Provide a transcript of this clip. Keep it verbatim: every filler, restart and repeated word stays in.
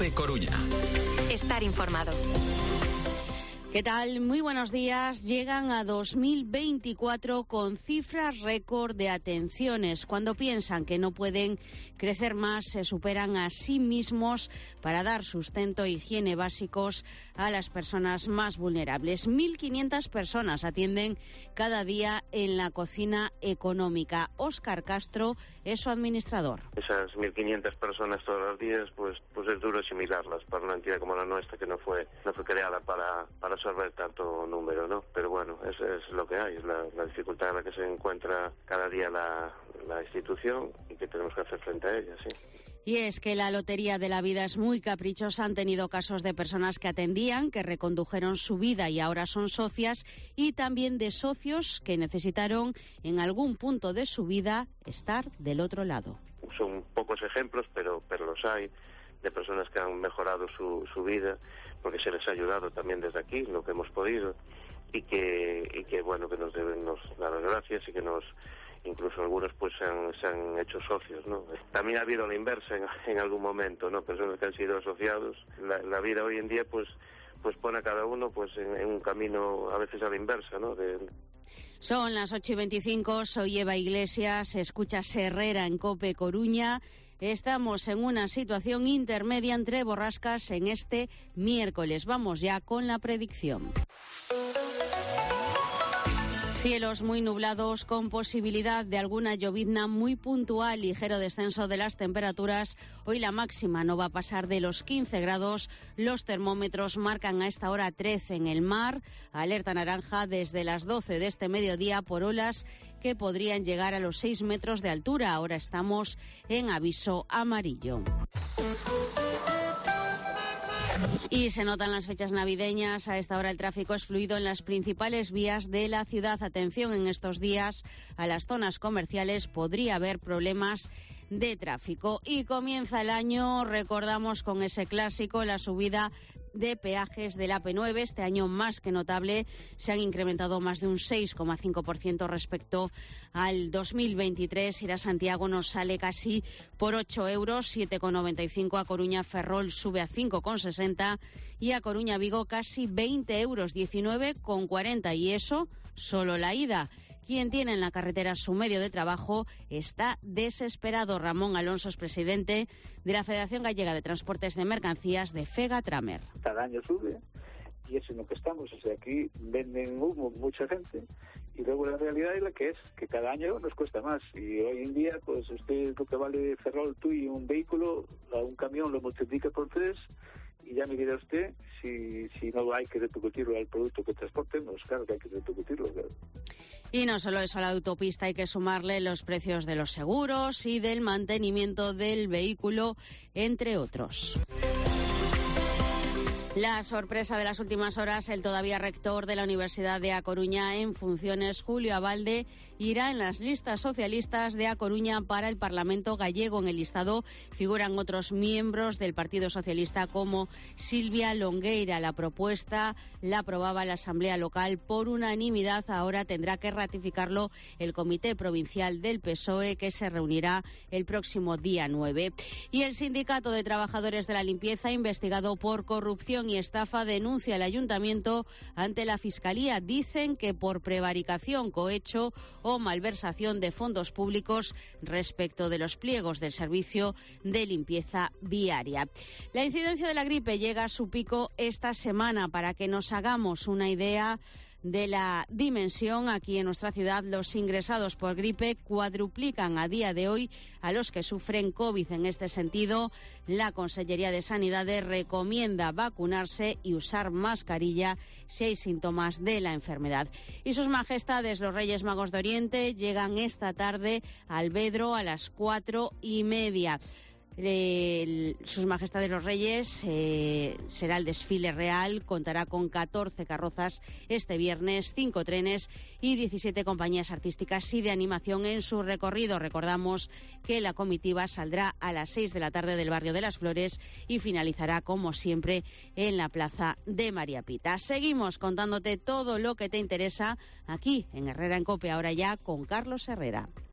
COPE Coruña. Estar informado. ¿Qué tal? Muy buenos días. Llegan a dos mil veinticuatro con cifras récord de atenciones. Cuando piensan que no pueden crecer más, se superan a sí mismos para dar sustento e higiene básicos a las personas más vulnerables. mil quinientas personas atienden cada día en la cocina económica. Óscar Castro es su administrador. Esas mil quinientas personas todos los días, pues, pues es duro asimilarlas para una entidad como la nuestra, que no fue, no fue creada para, para absorber tanto número, ¿no? Pero bueno, eso es lo que hay, es la, la dificultad en la que se encuentra cada día la, la institución y que tenemos que hacer frente a ella, sí. Y es que la lotería de la vida es muy caprichosa. Han tenido casos de personas que atendían, que recondujeron su vida y ahora son socias, y también de socios que necesitaron en algún punto de su vida estar del otro lado. Son pocos ejemplos, pero, pero los hay, de personas que han mejorado su, su vida, porque se les ha ayudado también desde aquí, lo que hemos podido, y que, y que bueno, que nos deben nos dar las gracias y que nos, incluso algunos pues se han, se han hecho socios, ¿no? También ha habido la inversa en, en algún momento, ¿no? Personas que han sido asociados. La, la vida hoy en día pues pues pone a cada uno pues en, en un camino a veces a la inversa, ¿no? De... Son las ocho y veinticinco, soy Eva Iglesias, escuchas Herrera en COPE Coruña. Estamos en una situación intermedia entre borrascas en este miércoles. Vamos ya con la predicción. Cielos muy nublados con posibilidad de alguna llovizna muy puntual, ligero descenso de las temperaturas. Hoy la máxima no va a pasar de los quince grados. Los termómetros marcan a esta hora trece en el mar. Alerta naranja desde las doce de este mediodía por olas que podrían llegar a los seis metros de altura. Ahora estamos en aviso amarillo. Y se notan las fechas navideñas. A esta hora el tráfico es fluido en las principales vías de la ciudad. Atención, en estos días a las zonas comerciales podría haber problemas de tráfico. Y comienza el año, recordamos, con ese clásico, la subida de peajes del A P nueve. Este año más que notable, se han incrementado más de un seis coma cinco por ciento respecto al dos mil veintitrés. Ir a Santiago nos sale casi por ocho euros, siete coma noventa y cinco. A Coruña Ferrol sube a cinco coma sesenta y a Coruña Vigo casi veinte euros, diecinueve coma cuarenta. Y eso solo la ida. Quien tiene en la carretera su medio de trabajo está desesperado. Ramón Alonso es presidente de la Federación Gallega de Transportes de Mercancías de FEGATRAMER. Cada año sube y es en lo que estamos. O sea, aquí venden humo mucha gente y luego la realidad es la que es, que cada año nos cuesta más. Y hoy en día, pues usted lo que vale Ferrol tú y un vehículo, un camión lo multiplica por tres. Y ya me dirá usted si, si no hay que repercutirlo al producto que transportemos. Claro que hay que repercutirlo. Claro. Y no solo eso, a la autopista hay que sumarle los precios de los seguros y del mantenimiento del vehículo, entre otros. La sorpresa de las últimas horas, el todavía rector de la Universidad de A Coruña en funciones, Julio Abalde, irá en las listas socialistas de A Coruña para el Parlamento gallego. En el listado figuran otros miembros del Partido Socialista como Silvia Longueira. La propuesta la aprobaba la Asamblea Local por unanimidad. Ahora tendrá que ratificarlo el Comité Provincial del P S O E, que se reunirá el próximo día nueve. Y el Sindicato de Trabajadores de la Limpieza, investigado por corrupción y estafa, denuncia al ayuntamiento ante la Fiscalía. Dicen que por prevaricación, cohecho o malversación de fondos públicos respecto de los pliegos del servicio de limpieza viaria. La incidencia de la gripe llega a su pico esta semana. Para que nos hagamos una idea de la dimensión, aquí en nuestra ciudad los ingresados por gripe cuadruplican a día de hoy a los que sufren COVID. En este sentido, la Consellería de Sanidad recomienda vacunarse y usar mascarilla si hay síntomas de la enfermedad. Y sus majestades, los Reyes Magos de Oriente, llegan esta tarde a Alvedro a las cuatro y media. El, sus Majestades los Reyes eh, será el desfile real, contará con catorce carrozas este viernes, cinco trenes y diecisiete compañías artísticas y de animación en su recorrido. Recordamos que la comitiva saldrá a las seis de la tarde del barrio de las Flores y finalizará, como siempre, en la plaza de María Pita. Seguimos contándote todo lo que te interesa aquí en Herrera en COPE, ahora ya con Carlos Herrera.